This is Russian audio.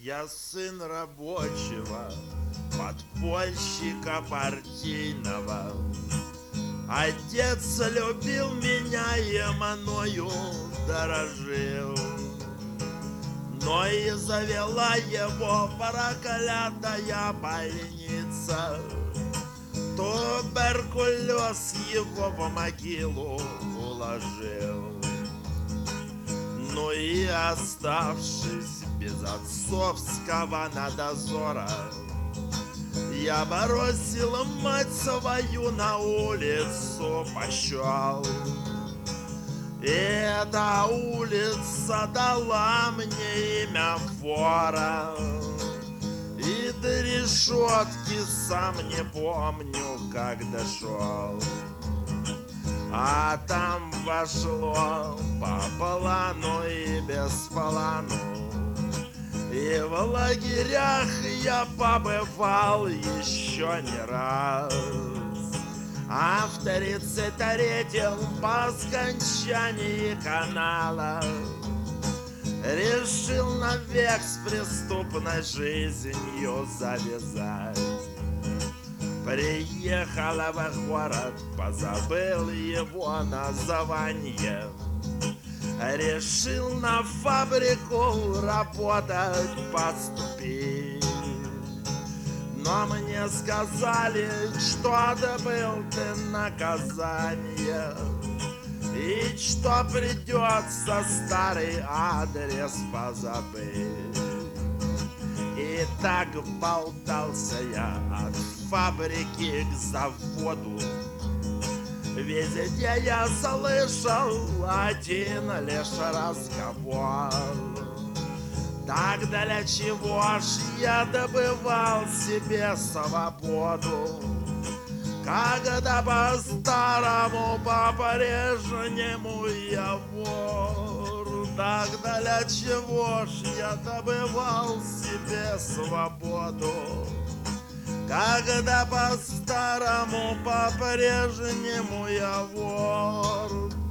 Я сын рабочего, подпольщика партийного. Отец любил меня и мною дорожил, но и завела его проклятая больница. Туберкулез его в могилу уложил. Ну и оставшись без отцовского надзора, я бросил мать свою, на улицу пошел. И эта улица дала мне имя вора, и до решетки сам не помню, как дошел. А там вошло по плану и без плану, и в лагерях я побывал еще не раз. А в 33-м по скончании канала решил навек с преступной жизнью завязать. Приехала в город, позабыл его название, решил на фабрику работать поступить. Но мне сказали, что отбыл ты наказание, и что придется старый адрес позабыть. И так болтался я от фабрики к заводу. Везде я слышал один лишь разговор: так для чего ж я добывал себе свободу, когда по-старому, по-прежнему я вор? Так для чего ж я добывал себе свободу, когда по-старому, по-прежнему я вор?